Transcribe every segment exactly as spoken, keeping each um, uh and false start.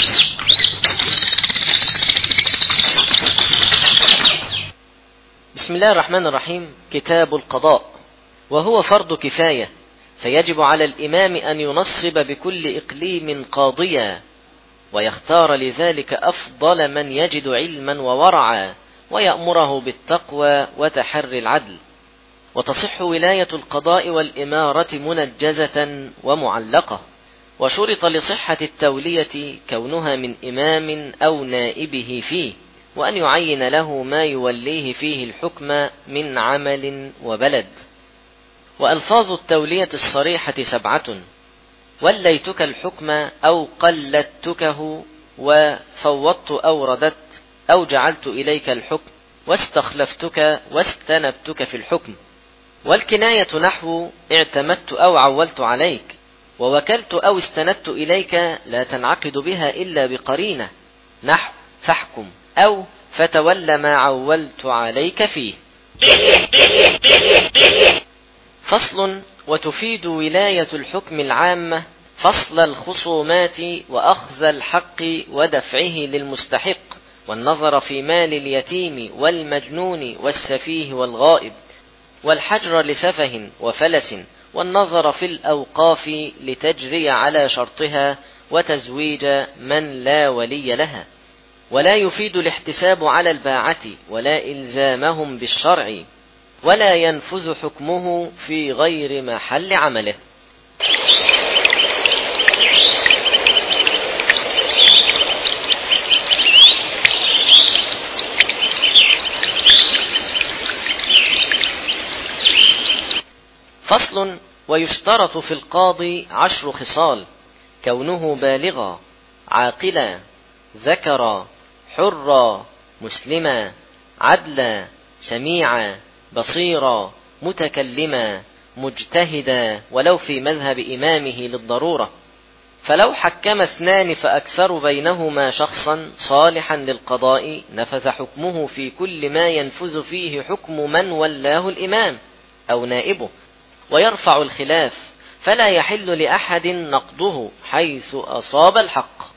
بسم الله الرحمن الرحيم. كتاب القضاء، وهو فرض كفاية، فيجب على الإمام أن ينصب بكل إقليم قاضيا، ويختار لذلك أفضل من يجد علما وورعا، ويأمره بالتقوى وتحري العدل. وتصح ولاية القضاء والإمارة منجزة ومعلقة، وشرط لصحة التولية كونها من إمام أو نائبه فيه، وأن يعين له ما يوليه فيه الحكم من عمل وبلد. وألفاظ التولية الصريحة سبعة: وليتك الحكم أو قلدتكه، وفوضت أو رددت، أو جعلت إليك الحكم، واستخلفتك واستنبتك في الحكم. والكناية نحو اعتمدت أو عولت عليك، ووكلت أو استندت إليك لا تنعقد بها إلا بقرينة، نحو فاحكم أو فتول ما عولت عليك فيه. فصل. وتفيد ولاية الحكم العامة فصل الخصومات وأخذ الحق ودفعه للمستحق، والنظر في مال اليتيم والمجنون والسفيه والغائب، والحجر لسفه وفلس، والنظر في الأوقاف لتجري على شرطها، وتزويج من لا ولي لها. ولا يفيد الاحتساب على الباعة، ولا إلزامهم بالشرع، ولا ينفذ حكمه في غير محل عمله. فصل. ويشترط في القاضي عشر خصال: كونه بالغا، عاقلا، ذكرا، حرا، مسلما، عدلا، سميعا، بصيرا، متكلما، مجتهدا، ولو في مذهب إمامه للضرورة. فلو حكم اثنان فأكثر بينهما شخصا صالحا للقضاء، نفذ حكمه في كل ما ينفذ فيه حكم من ولاه الإمام أو نائبه، ويرفع الخلاف، فلا يحل لأحد نقضه حيث أصاب الحق.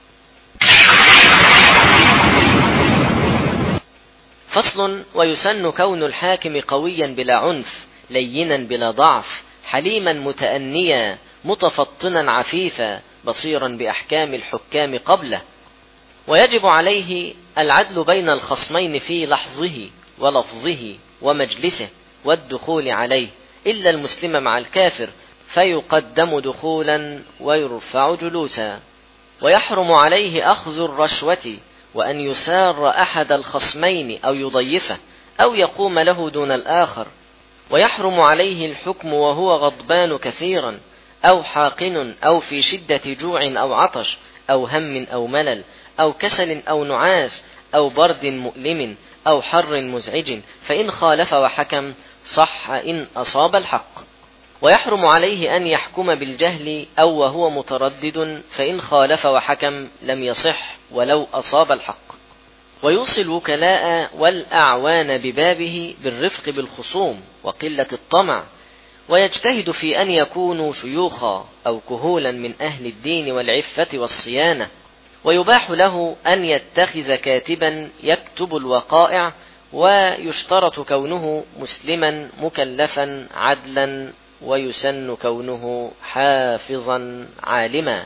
فصل. ويسن كون الحاكم قويا بلا عنف، لينا بلا ضعف، حليما متأنيا، متفطنا عفيفا، بصيرا بأحكام الحكام قبله. ويجب عليه العدل بين الخصمين في لحظه ولفظه ومجلسه والدخول عليه، إلا المسلم مع الكافر، فيقدم دخولا ويرفع جلوسا. ويحرم عليه أخذ الرشوة، وأن يسار أحد الخصمين أو يضيفه أو يقوم له دون الآخر. ويحرم عليه الحكم وهو غضبان كثيرا، أو حاقن، أو في شدة جوع أو عطش، أو هم أو ملل، أو كسل أو نعاس، أو برد مؤلم، أو حر مزعج، فإن خالف وحكم صح إن أصاب الحق. ويحرم عليه أن يحكم بالجهل أو وهو متردد، فإن خالف وحكم لم يصح ولو أصاب الحق. ويوصي الوكلاء والأعوان ببابه بالرفق بالخصوم وقلة الطمع، ويجتهد في أن يكونوا شيوخا أو كهولا من أهل الدين والعفة والصيانة. ويباح له أن يتخذ كاتبا يكتب الوقائع، ويشترط كونه مسلما مكلفا عدلا، ويسن كونه حافظا عالما.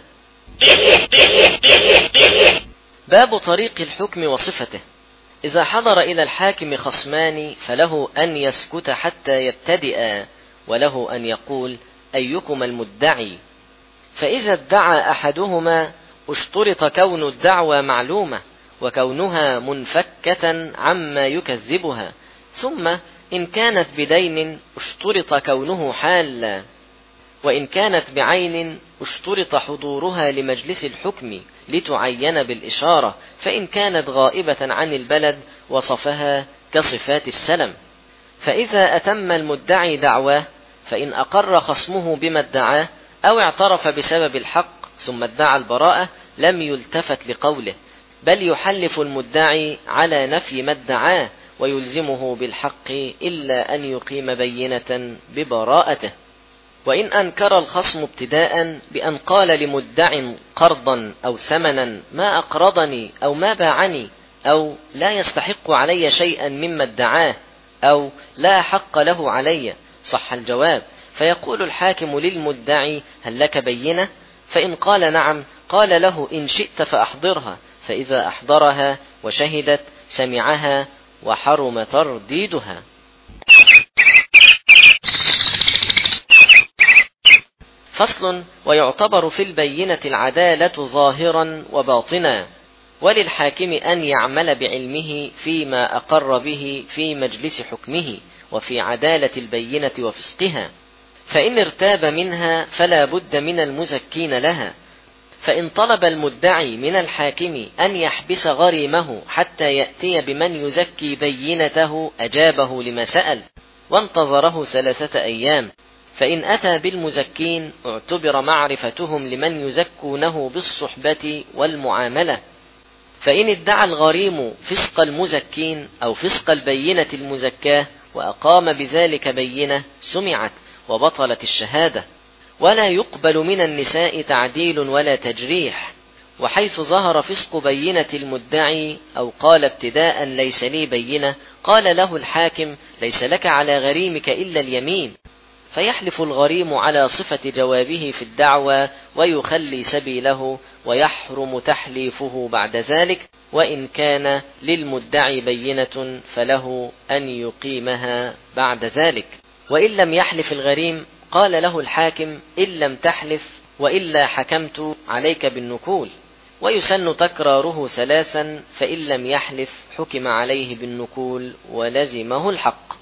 باب طريق الحكم وصفته. إذا حضر إلى الحاكم خصمان فله أن يسكت حتى يبتدئا، وله أن يقول: أيكما المدعي؟ فإذا ادعى أحدهما اشترط كون الدعوى معلومة، وكونها منفكة عما يكذبها. ثم إن كانت بدين اشترط كونه حالا، وإن كانت بعين اشترط حضورها لمجلس الحكم لتعين بالإشارة، فإن كانت غائبة عن البلد وصفها كصفات السلم. فإذا أتم المدعي دعواه، فإن أقر خصمه بما ادعاه أو اعترف بسبب الحق ثم ادعى البراءة، لم يلتفت لقوله، بل يحلف المدعي على نفي ما ادعاه، ويلزمه بالحق إلا أن يقيم بينة ببراءته. وإن أنكر الخصم ابتداء بأن قال لمدع قرضا أو ثمنا ما أقرضني أو ما باعني، أو لا يستحق علي شيئا مما ادعاه، أو لا حق له علي، صح الجواب، فيقول الحاكم للمدعي: هل لك بينة؟ فإن قال نعم قال له: إن شئت فأحضرها، فإذا أحضرها وشهدت سمعها وحرم ترديدها. فصل: ويعتبر في البينة العدالة ظاهرا وباطنا، وللحاكم أن يعمل بعلمه فيما أقر به في مجلس حكمه وفي عدالة البينة وفسقها، فإن ارتاب منها فلا بد من المزكين لها. فإن طلب المدعي من الحاكم أن يحبس غريمه حتى يأتي بمن يزكي بينته أجابه لما سأل، وانتظره ثلاثة أيام. فإن أتى بالمزكين اعتبر معرفتهم لمن يزكونه بالصحبة والمعاملة. فإن ادعى الغريم فسق المزكين أو فسق البينة المزكاة وأقام بذلك بينة سمعت وبطلت الشهادة. ولا يقبل من النساء تعديل ولا تجريح. وحيث ظهر فسق بينة المدعي أو قال ابتداء: ليس لي بينة، قال له الحاكم: ليس لك على غريمك إلا اليمين، فيحلف الغريم على صفة جوابه في الدعوى ويخلي سبيله، ويحرم تحليفه بعد ذلك. وإن كان للمدعي بينة فله أن يقيمها بعد ذلك. وإن لم يحلف الغريم قال له الحاكم: إن لم تحلف وإلا حكمت عليك بالنكول. ويسن تكراره ثلاثا، فإن لم يحلف حكم عليه بالنكول ولزمه الحق.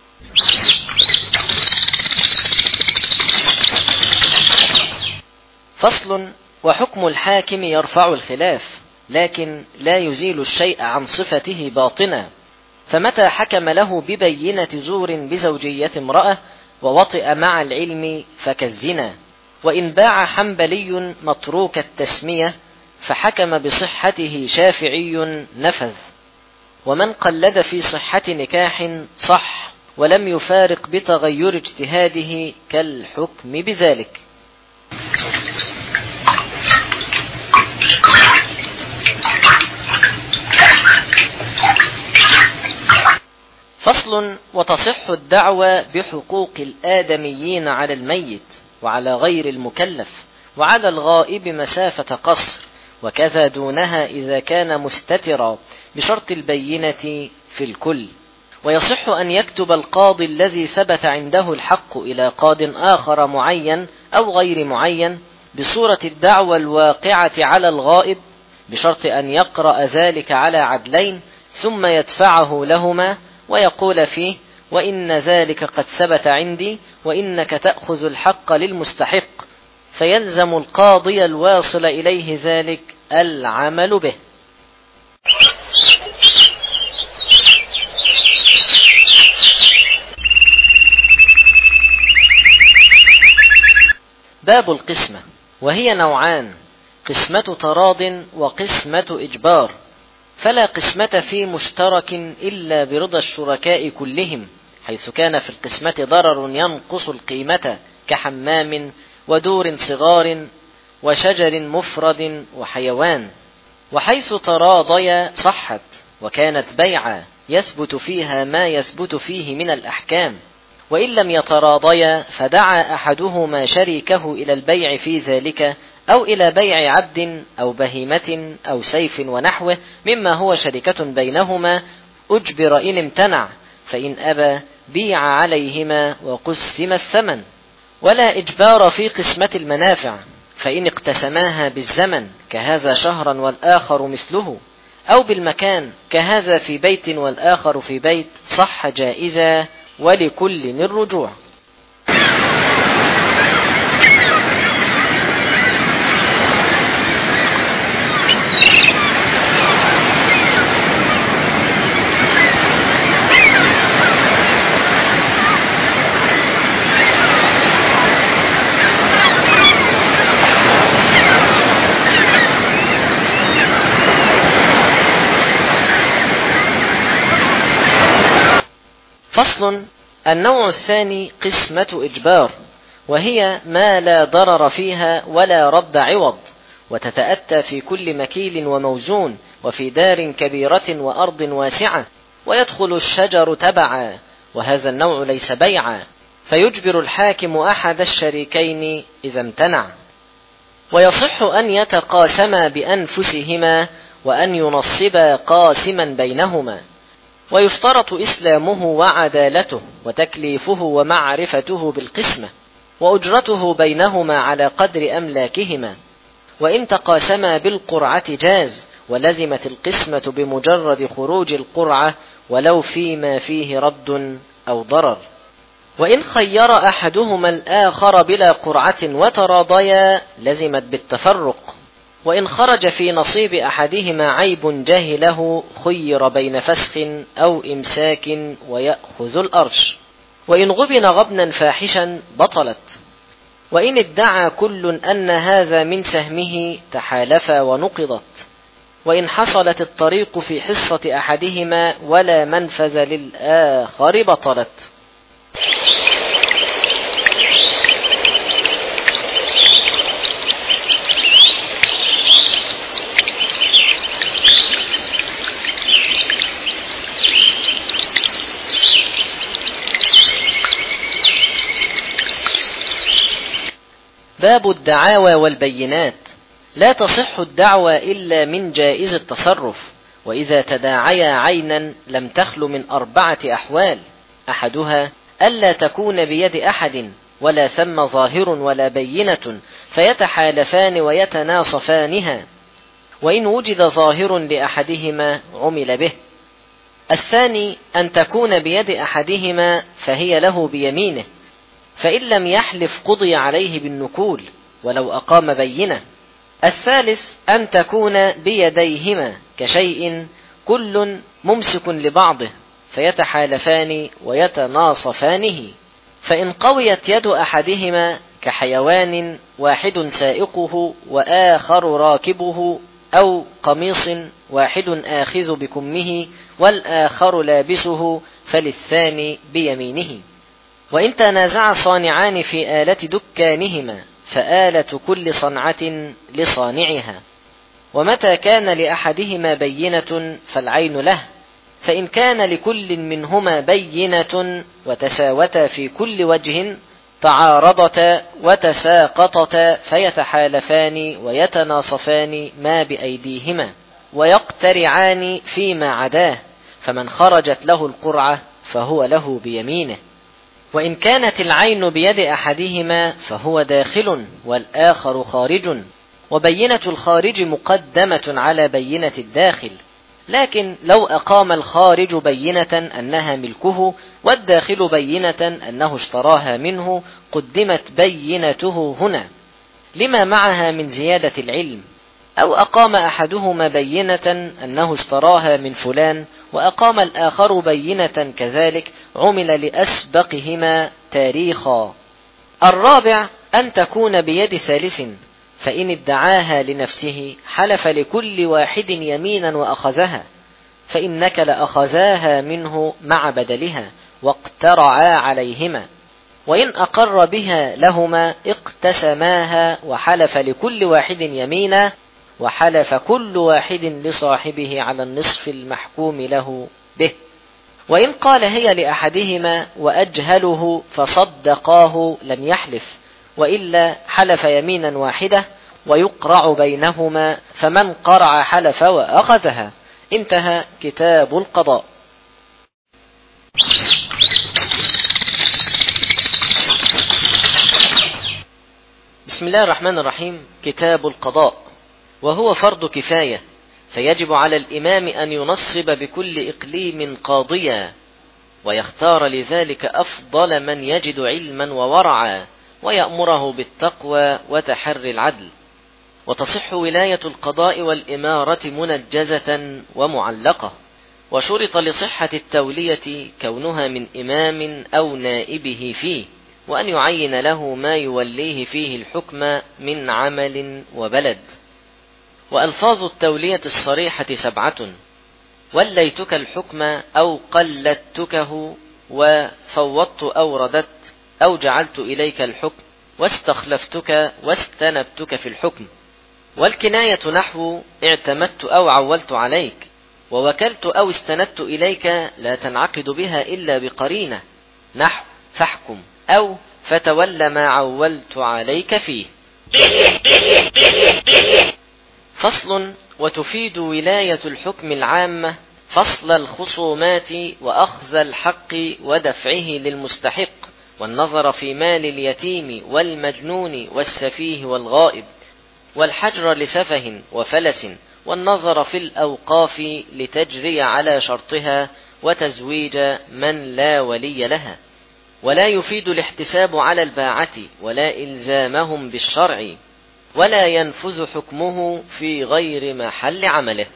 فصل: وحكم الحاكم يرفع الخلاف، لكن لا يزيل الشيء عن صفته باطنا. فمتى حكم له ببينة زور بزوجية امرأة ووطئ مع العلم فكالزنا. وإن باع حنبلي متروك التسمية فحكم بصحته شافعي نفذ. ومن قلد في صحة نكاح صح ولم يفارق بتغير اجتهاده كالحكم بذلك. فصل: وتصح الدعوى بحقوق الآدميين على الميت وعلى غير المكلف وعلى الغائب مسافة قصر، وكذا دونها إذا كان مستترا بشرط البينة في الكل. ويصح أن يكتب القاضي الذي ثبت عنده الحق إلى قاض آخر معين أو غير معين بصورة الدعوى الواقعة على الغائب، بشرط أن يقرأ ذلك على عدلين ثم يدفعه لهما ويقول فيه: وإن ذلك قد ثبت عندي وإنك تأخذ الحق للمستحق، فيلزم القاضي الواصل إليه ذلك العمل به. باب القسمة، وهي نوعان: قسمة تراض وقسمة إجبار. فلا قسمة في مشترك إلا برضا الشركاء كلهم، حيث كان في القسمة ضرر ينقص القيمة كحمام ودور صغار وشجر مفرد وحيوان. وحيث تراضيا صحت وكانت بيعا يثبت فيها ما يثبت فيه من الأحكام. وإن لم يتراضيا فدعا أحدهما شريكه إلى البيع في ذلك، أو إلى بيع عبد أو بهيمة أو سيف ونحوه مما هو شركة بينهما، أجبر إن امتنع، فإن أبى بيع عليهما وقسم الثمن. ولا إجبار في قسمة المنافع، فإن اقتسماها بالزمن كهذا شهرا والآخر مثله، أو بالمكان كهذا في بيت والآخر في بيت، صح جائزا ولكل الرجوع. فصل: النوع الثاني قسمة إجبار، وهي ما لا ضرر فيها ولا رد عوض، وتتأتى في كل مكيل وموزون، وفي دار كبيرة وأرض واسعة، ويدخل الشجر تبعا، وهذا النوع ليس بيعا، فيجبر الحاكم أحد الشريكين إذا امتنع. ويصح أن يتقاسما بأنفسهما، وأن ينصبا قاسما بينهما، ويشترط إسلامه وعدالته وتكليفه ومعرفته بالقسمة، وأجرته بينهما على قدر أملاكهما. وإن تقاسما بالقرعة جاز، ولزمت القسمة بمجرد خروج القرعة ولو فيما فيه رد أو ضرر. وإن خير أحدهما الآخر بلا قرعة وتراضيا لزمت بالتفرق. وإن خرج في نصيب أحدهما عيب جهله خير بين فسخ أو إمساك ويأخذ الأرش. وإن غبن غبنا فاحشا بطلت. وإن ادعى كل أن هذا من سهمه تحالفا ونقضت. وإن حصلت الطريق في حصة أحدهما ولا منفذ للآخر بطلت. باب الدعاوى والبينات. لا تصح الدعوى إلا من جائز التصرف، وإذا تداعيا عينا لم تخل من أربعة أحوال: أحدها ألا تكون بيد أحد ولا ثم ظاهر ولا بينة فيتحالفان ويتناصفانها، وإن وجد ظاهر لأحدهما عمل به. الثاني أن تكون بيد أحدهما فهي له بيمينه، فإن لم يحلف قضي عليه بالنكول ولو أقام بينة. الثالث أن تكون بيديهما كشيء كل ممسك لبعضه فيتحالفان ويتناصفانه، فإن قويت يد أحدهما كحيوان واحد سائقه وآخر راكبه، أو قميص واحد آخذ بكمه والآخر لابسه، فللثاني بيمينه. وإن تنازع صانعان في آلة دكانهما فآلة كل صنعة لصانعها، ومتى كان لأحدهما بينة فالعين له، فإن كان لكل منهما بينة وتساوتا في كل وجه تعارضتا وتساقطتا فيتحالفان ويتناصفان ما بأيديهما ويقترعان فيما عداه، فمن خرجت له القرعة فهو له بيمينه. وإن كانت العين بيد أحدهما فهو داخل والآخر خارج، وبينة الخارج مقدمة على بينة الداخل، لكن لو أقام الخارج بينة أنها ملكه والداخل بينة أنه اشتراها منه قدمت بينته هنا لما معها من زيادة العلم. أو أقام أحدهما بينة أنه اشتراها من فلان وأقام الآخر بينة كذلك عمل لأسبقهما تاريخا. الرابع أن تكون بيد ثالث، فإن ادعاها لنفسه حلف لكل واحد يمينا وأخذها، فإنك لأخذاها منه مع بدلها واقترعا عليهما. وإن أقر بها لهما اقتسماها وحلف لكل واحد يمينا، وحلف كل واحد لصاحبه على النصف المحكوم له به. وإن قال هي لأحدهما وأجهله فصدقاه لم يحلف، وإلا حلف يمينا واحدة ويقرع بينهما، فمن قرع حلف وأخذها. انتهى كتاب القضاء. بسم الله الرحمن الرحيم. كتاب القضاء، وهو فرض كفاية، فيجب على الإمام أن ينصب بكل إقليم قاضيا، ويختار لذلك أفضل من يجد علما وورعا، ويأمره بالتقوى وتحري العدل. وتصح ولاية القضاء والإمارة منجزة ومعلقة، وشرط لصحة التولية كونها من إمام أو نائبه فيه، وأن يعين له ما يوليه فيه الحكم من عمل وبلد. وألفاظ التولية الصريحة سبعة: وليتك الحكم أو قلدتكه وفوضت أو رددت أو جعلت إليك الحكم واستخلفتك واستنبتك في الحكم. والكناية نحو اعتمدت أو عولت عليك، ووكلت أو استندت إليك لا تنعقد بها إلا بقرينة، نحو فاحكم أو فتول ما عولت عليك فيه. فصل. وتفيد ولاية الحكم العامة فصل الخصومات وأخذ الحق ودفعه للمستحق، والنظر في مال اليتيم والمجنون والسفيه والغائب، والحجر لسفه وفلس، والنظر في الأوقاف لتجري على شرطها، وتزويج من لا ولي لها. ولا يفيد الاحتساب على الباعة ولا إلزامهم بالشرع، ولا ينفذ حكمه في غير محل عمله.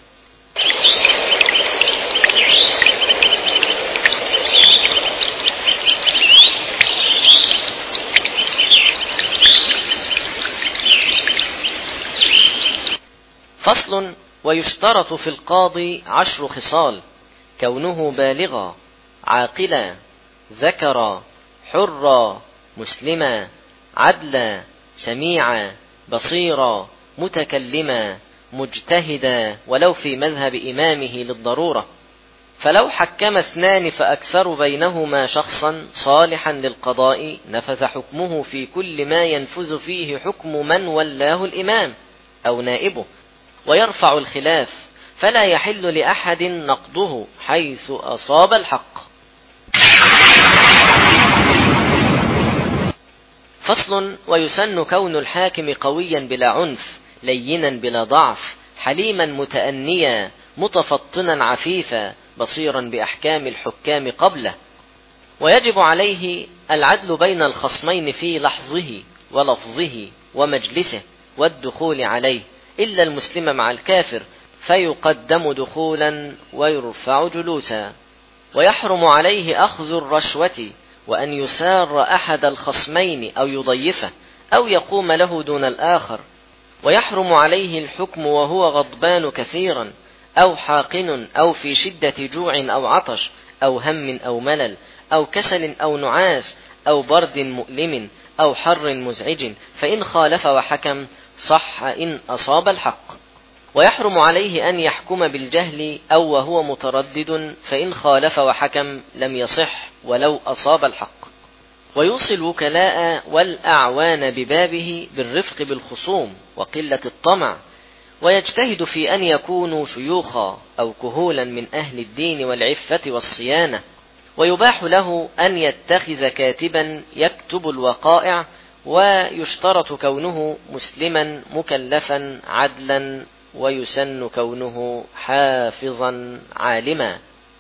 فصل. ويشترط في القاضي عشر خصال: كونه بالغا، عاقلا، ذكرا، حرا، مسلما، عدلا، سميعا، بصيرا، متكلما، مجتهدا ولو في مذهب إمامه للضرورة. فلو حكم اثنان فأكثر بينهما شخصا صالحا للقضاء نفذ حكمه في كل ما ينفذ فيه حكم من ولاه الإمام أو نائبه، ويرفع الخلاف، فلا يحل لأحد نقضه حيث أصاب الحق. فصل. ويسن كون الحاكم قويا بلا عنف، لينا بلا ضعف، حليما متأنيا، متفطنا عفيفا، بصيرا بأحكام الحكام قبله. ويجب عليه العدل بين الخصمين في لحظه ولفظه ومجلسه والدخول عليه، إلا المسلم مع الكافر فيقدم دخولا ويرفع جلوسا. ويحرم عليه أخذ الرشوة، وأن يسار أحد الخصمين أو يضيفه أو يقوم له دون الآخر. ويحرم عليه الحكم وهو غضبان كثيرا أو حاقن أو في شدة جوع أو عطش أو هم أو ملل أو كسل أو نعاس أو برد مؤلم أو حر مزعج، فإن خالف وحكم صح إن أصاب الحق. ويحرم عليه أن يحكم بالجهل أو وهو متردد، فإن خالف وحكم لم يصح ولو أصاب الحق. ويوصي الوكلاء والأعوان ببابه بالرفق بالخصوم وقلة الطمع، ويجتهد في أن يكونوا شيوخا أو كهولا من أهل الدين والعفة والصيانة. ويباح له أن يتخذ كاتبا يكتب الوقائع، ويشترط كونه مسلما مكلفا عدلا، ويسن كونه حافظا عالما.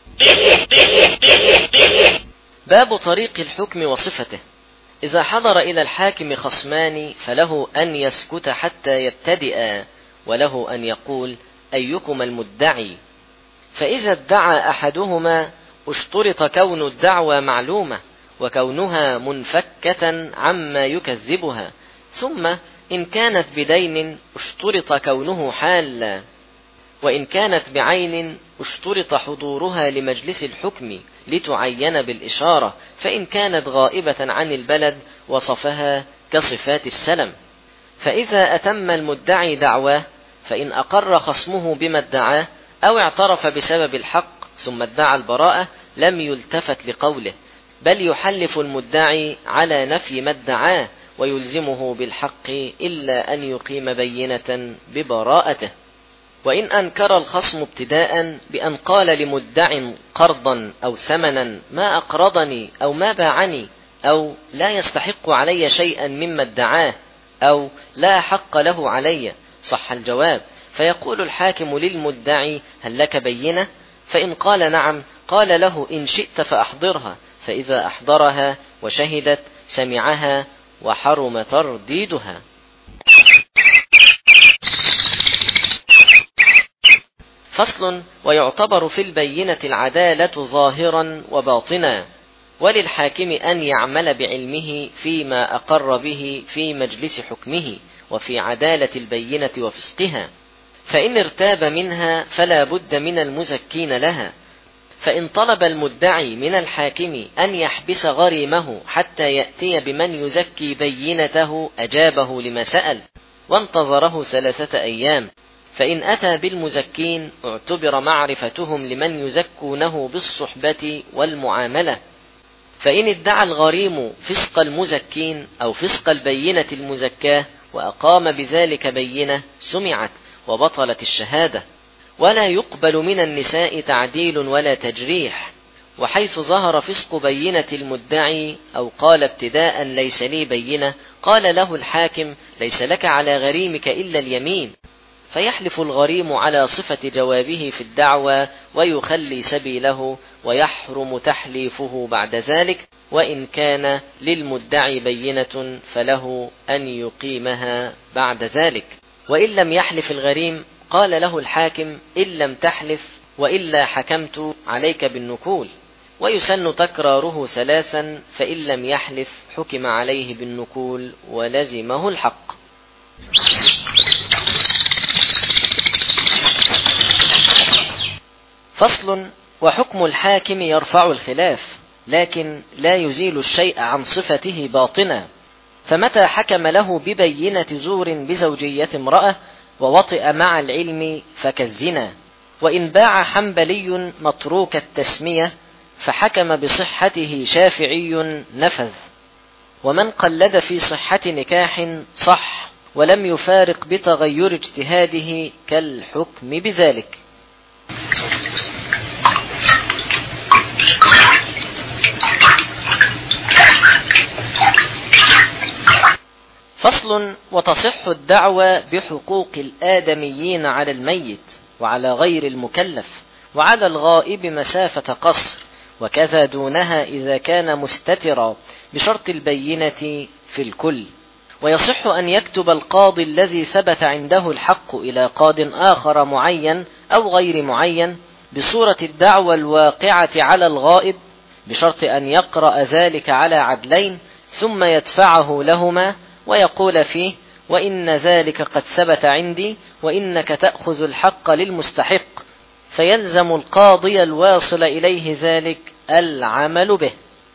باب طريق الحكم وصفته. إذا حضر إلى الحاكم خصمان فله أن يسكت حتى يبتدئا، وله أن يقول أيكم المدعي، فإذا ادعى أحدهما اشترط كون الدعوى معلومة وكونها منفكة عما يكذبها، ثم إن كانت بدين اشترط كونه حالا، وإن كانت بعين اشترط حضورها لمجلس الحكم لتعين بالإشارة، فإن كانت غائبة عن البلد وصفها كصفات السلم. فإذا أتم المدعي دعواه، فإن أقر خصمه بما ادعاه أو اعترف بسبب الحق ثم ادعى البراءة لم يلتفت لقوله، بل يحلف المدعي على نفي ما ادعاه ويلزمه بالحق إلا أن يقيم بينة ببراءته. وإن أنكر الخصم ابتداء بأن قال لمدع قرضا أو ثمنا ما أقرضني أو ما باعني، أو لا يستحق علي شيئا مما ادعاه، أو لا حق له علي، صح الجواب، فيقول الحاكم للمدعي هل لك بينة؟ فإن قال نعم قال له إن شئت فأحضرها، فإذا أحضرها وشهدت سمعها وحرم ترديدها. فصل. ويعتبر في البينة العدالة ظاهرا وباطنا، وللحاكم أن يعمل بعلمه فيما أقر به في مجلس حكمه وفي عدالة البينة وفسقها، فإن ارتاب منها فلا بد من المزكين لها، فإن طلب المدعي من الحاكم أن يحبس غريمه حتى يأتي بمن يزكي بينته أجابه لما سأل، وانتظره ثلاثة أيام. فإن أتى بالمزكين اعتبر معرفتهم لمن يزكونه بالصحبة والمعاملة. فإن ادعى الغريم فسق المزكين أو فسق البينة المزكاة وأقام بذلك بينة سمعت وبطلت الشهادة. ولا يقبل من النساء تعديل ولا تجريح. وحيث ظهر فسق بينة المدعي أو قال ابتداء ليس لي بينة، قال له الحاكم ليس لك على غريمك إلا اليمين، فيحلف الغريم على صفة جوابه في الدعوى ويخلي سبيله، ويحرم تحليفه بعد ذلك. وإن كان للمدعي بينة فله أن يقيمها بعد ذلك. وإن لم يحلف الغريم قال له الحاكم إن لم تحلف وإلا حكمت عليك بالنكول، ويسن تكراره ثلاثا، فإن لم يحلف حكم عليه بالنكول ولزمه الحق. فصل. وحكم الحاكم يرفع الخلاف، لكن لا يزيل الشيء عن صفته باطنا. فمتى حكم له ببينة زور بزوجية امرأة ووطئ مع العلم فكالزنا. وإن باع حنبلي متروك التسمية فحكم بصحته شافعي نفذ. ومن قلد في صحة نكاح صح ولم يفارق بتغير اجتهاده كالحكم بذلك. فصل. وتصح الدعوى بحقوق الآدميين على الميت وعلى غير المكلف وعلى الغائب مسافة قصر، وكذا دونها إذا كان مستترا بشرط البينة في الكل. ويصح أن يكتب القاضي الذي ثبت عنده الحق إلى قاض آخر معين أو غير معين بصورة الدعوى الواقعة على الغائب، بشرط أن يقرأ ذلك على عدلين ثم يدفعه لهما ويقول فيه وإن ذلك قد ثبت عندي وإنك تأخذ الحق للمستحق، فيلزم القاضي الواصل إليه ذلك العمل به.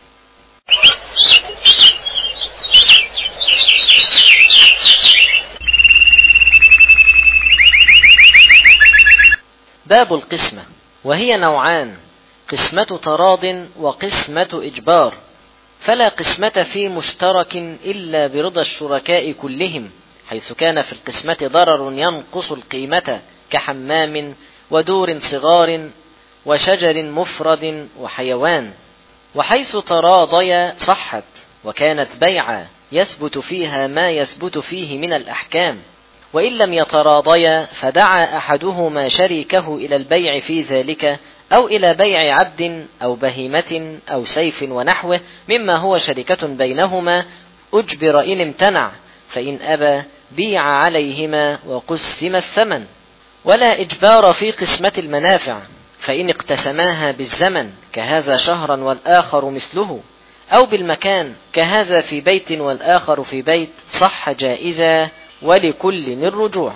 باب القسمة، وهي نوعان: قسمة تراض وقسمة إجبار. فلا قسمة في مشترك إلا برضا الشركاء كلهم، حيث كان في القسمة ضرر ينقص القيمة كحمام ودور صغار وشجر مفرد وحيوان. وحيث تراضيا صحت وكانت بيعا يثبت فيها ما يثبت فيه من الأحكام. وإن لم يتراضيا فدعا أحدهما شريكه إلى البيع في ذلك أو إلى بيع عبد أو بهيمة أو سيف ونحوه مما هو شركة بينهما، أجبر إن امتنع، فإن أبى بيع عليهما وقسم الثمن. ولا إجبار في قسمة المنافع، فإن اقتسماها بالزمن كهذا شهرا والآخر مثله، أو بالمكان كهذا في بيت والآخر في بيت، صح جائزا ولكل الرجوع.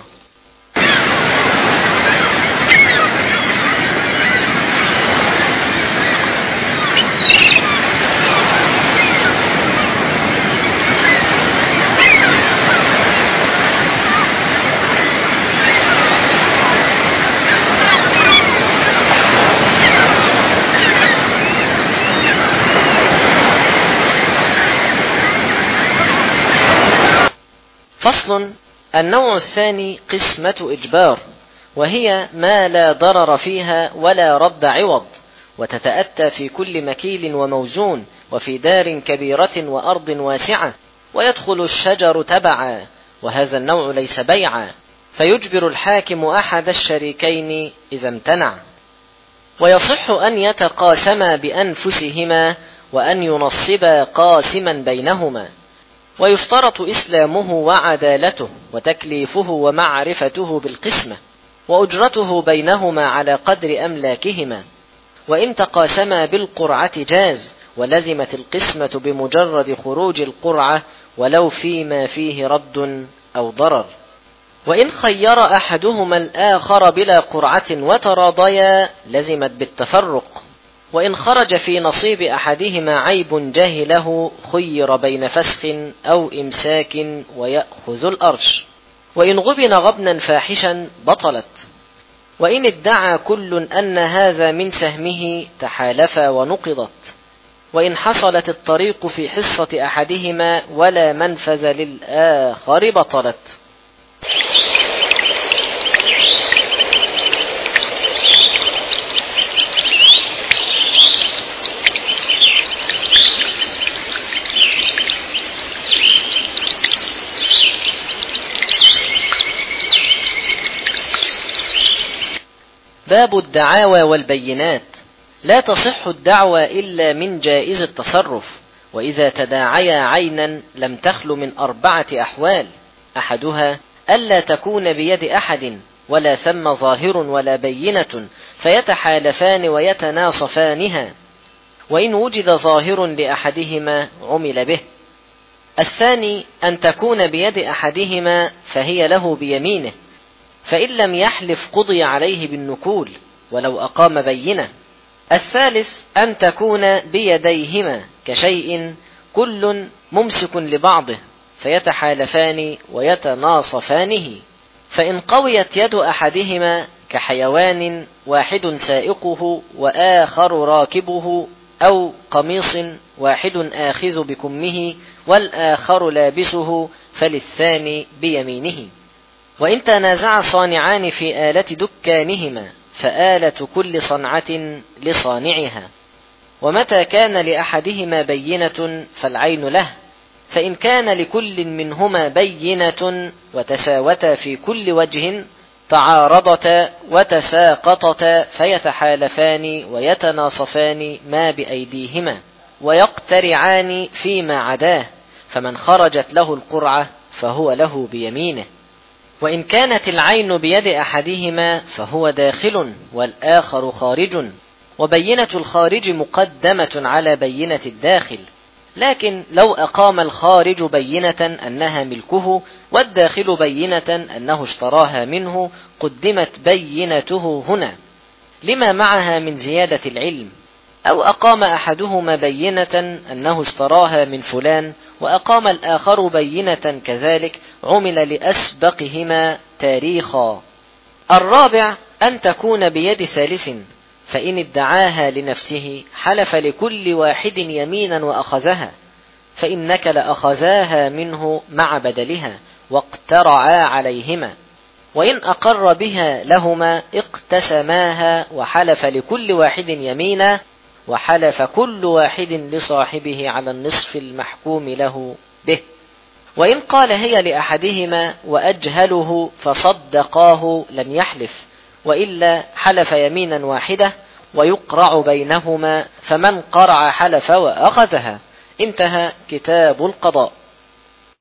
فصل. النوع الثاني قسمة إجبار، وهي ما لا ضرر فيها ولا رد عوض، وتتأتى في كل مكيل وموزون، وفي دار كبيرة وأرض واسعة، ويدخل الشجر تبعا، وهذا النوع ليس بيعا، فيجبر الحاكم أحد الشريكين إذا امتنع. ويصح أن يتقاسما بأنفسهما وأن ينصبا قاسما بينهما، ويشترط إسلامه وعدالته وتكليفه ومعرفته بالقسمة، وأجرته بينهما على قدر أملاكهما. وإن تقاسما بالقرعة جاز، ولزمت القسمة بمجرد خروج القرعة ولو فيما فيه رد أو ضرر. وإن خير أحدهما الآخر بلا قرعة وتراضيا لزمت بالتفرق، وإن خرج في نصيب أحدهما عيب جهله خير بين فسخ أو إمساك ويأخذ الأرش. وإن غبن غبنا فاحشا بطلت. وإن ادعى كل أن هذا من سهمه تحالفا ونقضت. وإن حصلت الطريق في حصة أحدهما ولا منفذ للآخر بطلت. باب الدعاوى والبينات. لا تصح الدعوى إلا من جائز التصرف، وإذا تداعيا عينا لم تخل من أربعة أحوال: أحدها ألا تكون بيد أحد ولا ثم ظاهر ولا بينة فيتحالفان ويتناصفانها، وإن وجد ظاهر لأحدهما عمل به. الثاني أن تكون بيد أحدهما فهي له بيمينه، فإن لم يحلف قضي عليه بالنكول ولو أقام بينة. الثالث أن تكون بيديهما كشيء كل ممسك لبعضه فيتحالفان ويتناصفانه، فإن قويت يد أحدهما كحيوان واحد سائقه وآخر راكبه، أو قميص واحد آخذ بكمه والآخر لابسه، فللثاني بيمينه. وإن تنازع صانعان في آلة دكانهما فآلة كل صنعة لصانعها. ومتى كان لأحدهما بينة فالعين له، فإن كان لكل منهما بينة وتساوتا في كل وجه تعارضتا وتساقطتا فيتحالفان ويتناصفان ما بأيديهما ويقترعان فيما عداه، فمن خرجت له القرعة فهو له بيمينه. وإن كانت العين بيد أحدهما فهو داخل والآخر خارج، وبينة الخارج مقدمة على بينة الداخل، لكن لو أقام الخارج بينة أنها ملكه والداخل بينة أنه اشتراها منه قدمت بينته هنا لما معها من زيادة العلم. أو أقام أحدهما بينة أنه اشتراها من فلان وأقام الآخر بينة كذلك عمل لأسبقهما تاريخا. الرابع أن تكون بيد ثالث، فإن ادعاها لنفسه حلف لكل واحد يمينا وأخذها، فإن نكل أخذاها منه مع بدلها واقترعا عليهما. وإن أقر بها لهما اقتسماها وحلف لكل واحد يمينا، وحلف كل واحد لصاحبه على النصف المحكوم له به. وإن قال هي لأحدهما وأجهله فصدقاه لم يحلف، وإلا حلف يمينا واحدة ويقرع بينهما، فمن قرع حلف وأخذها. انتهى كتاب القضاء.